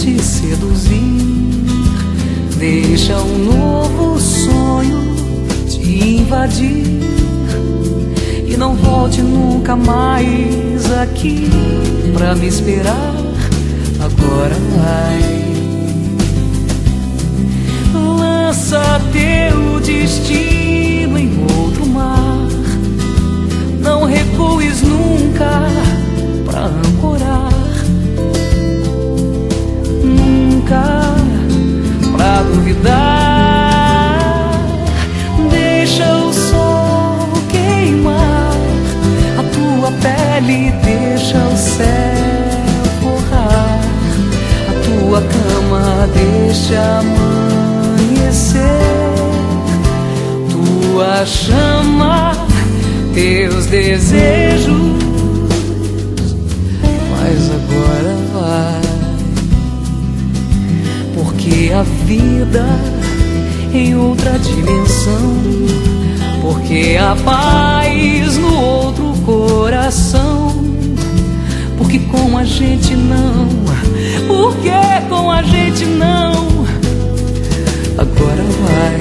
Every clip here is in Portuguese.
te seduzir. Deixa um novo sonho te invadir e não volte nunca mais aqui pra me esperar. Agora vai, lança teu destino em outro mar. Não recues nunca pra ancorar, nunca pra duvidar. Deixa o sol queimar a tua pele, deixa o céu forrar a tua cama, deixa amanhecer tua chama, teus desejos. Mas agora vai, porque a vida em outra dimensão, porque a paz no outro coração, porque com a gente não, porque com a gente não. Agora vai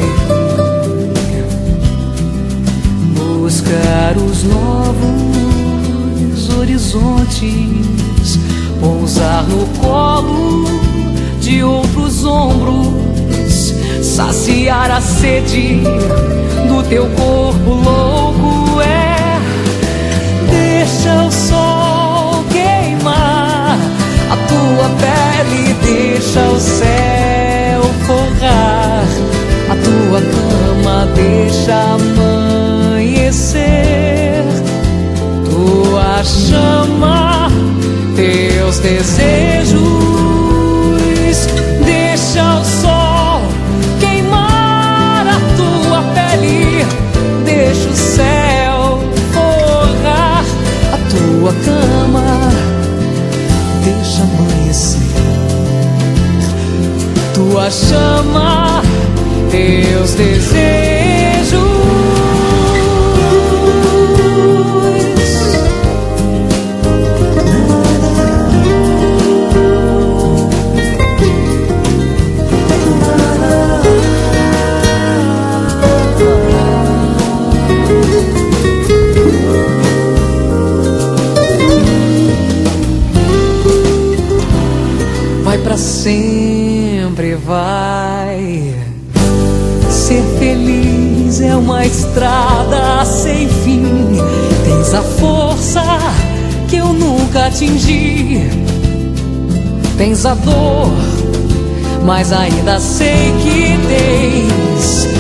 buscar os novos horizontes, pousar no colo de outros ombros, saciar a sede do teu corpo louco. É, deixa o sol queimar a tua pele, deixa o céu forrar a tua cama, deixa amanhecer tua chama, teus desejos. Deixa o sol queimar a tua pele, deixa o céu forrar a tua cama, deixa amanhecer tua chama, teus desejos. Vai pra sempre, vai. Ser feliz é uma estrada sem fim. Tens a força que eu nunca atingi. Tens a dor, mas ainda sei que tens